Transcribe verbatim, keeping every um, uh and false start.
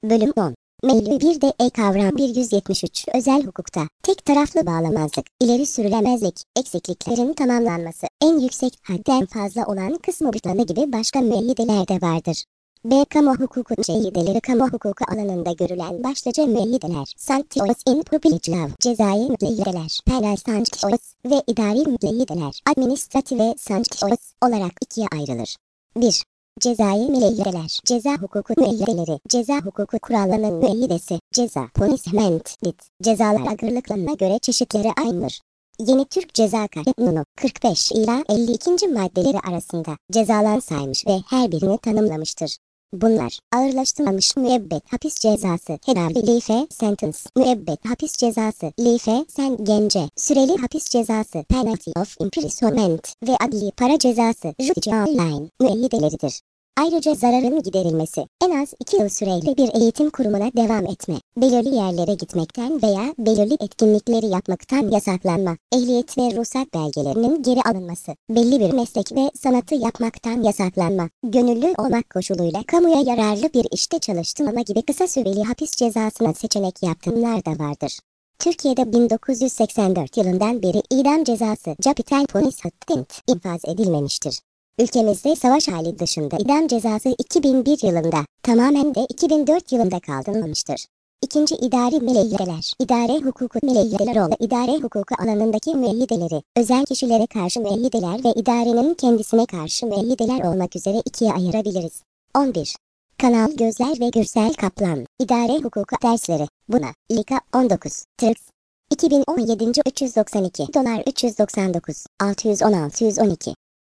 Bölüm on. Meylü bir de E kavram bir yüz yetmiş üç. Özel hukukta tek taraflı bağlamazlık, ileri sürülemezlik, eksikliklerin tamamlanması, en yüksek hadden fazla olan kısmı planı gibi başka müeyyideler de vardır. B. Kamu hukuku müeyyideleri kamu hukuku alanında görülen başlıca müeyyideler. Sanctions in public law, cezai müeyyideler, penal sanctions ve idari müeyyideler, administratif ve sanctions olarak ikiye ayrılır. bir. Cezai müeyyideler, ceza hukuku müeyyideleri, ceza hukuku kurallarının müeyyidesi, ceza, punishment, lit, cezalar ağırlıklarına göre çeşitleri aynıdır. Yeni Türk Ceza Kanunu kırk beş ila elli ikinci maddeleri arasında cezalar saymış ve her birini tanımlamıştır. Bunlar, ağırlaştırılmış müebbet hapis cezası, tedavi life sentence, müebbet hapis cezası, life sentence, süreli hapis cezası, penalty of imprisonment ve adli para cezası, judicial line, müeyyideleridir. Ayrıca zararın giderilmesi, en az iki yıl süreyle bir eğitim kurumuna devam etme, belirli yerlere gitmekten veya belirli etkinlikleri yapmaktan yasaklanma, ehliyet ve ruhsat belgelerinin geri alınması, belli bir meslek ve sanatı yapmaktan yasaklanma, gönüllü olmak koşuluyla kamuya yararlı bir işte çalıştırma gibi kısa süreli hapis cezasına seçenek yaptırımlar da vardır. Türkiye'de bin dokuz yüz seksen dört yılından beri idam cezası capital punishment infaz edilmemiştir. Ülkemizde savaş hali dışında idam cezası iki bin bir yılında, tamamen de iki bin dört yılında kaldırılmıştır. İkinci idari müeyyideler, idare hukuku müeyyideler olan idare hukuku alanındaki müeyyideleri, özel kişilere karşı müeyyideler ve idarenin kendisine karşı müeyyideler olmak üzere ikiye ayırabiliriz. on bir. Kanal Gözler ve Gürsel Kaplan, İdare Hukuku Dersleri, buna, İLKA on dokuz, Tırs, iki bin on yedi üç yüz doksan iki dolar üç yüz doksan dokuz, altı yüz on altı yüz on iki.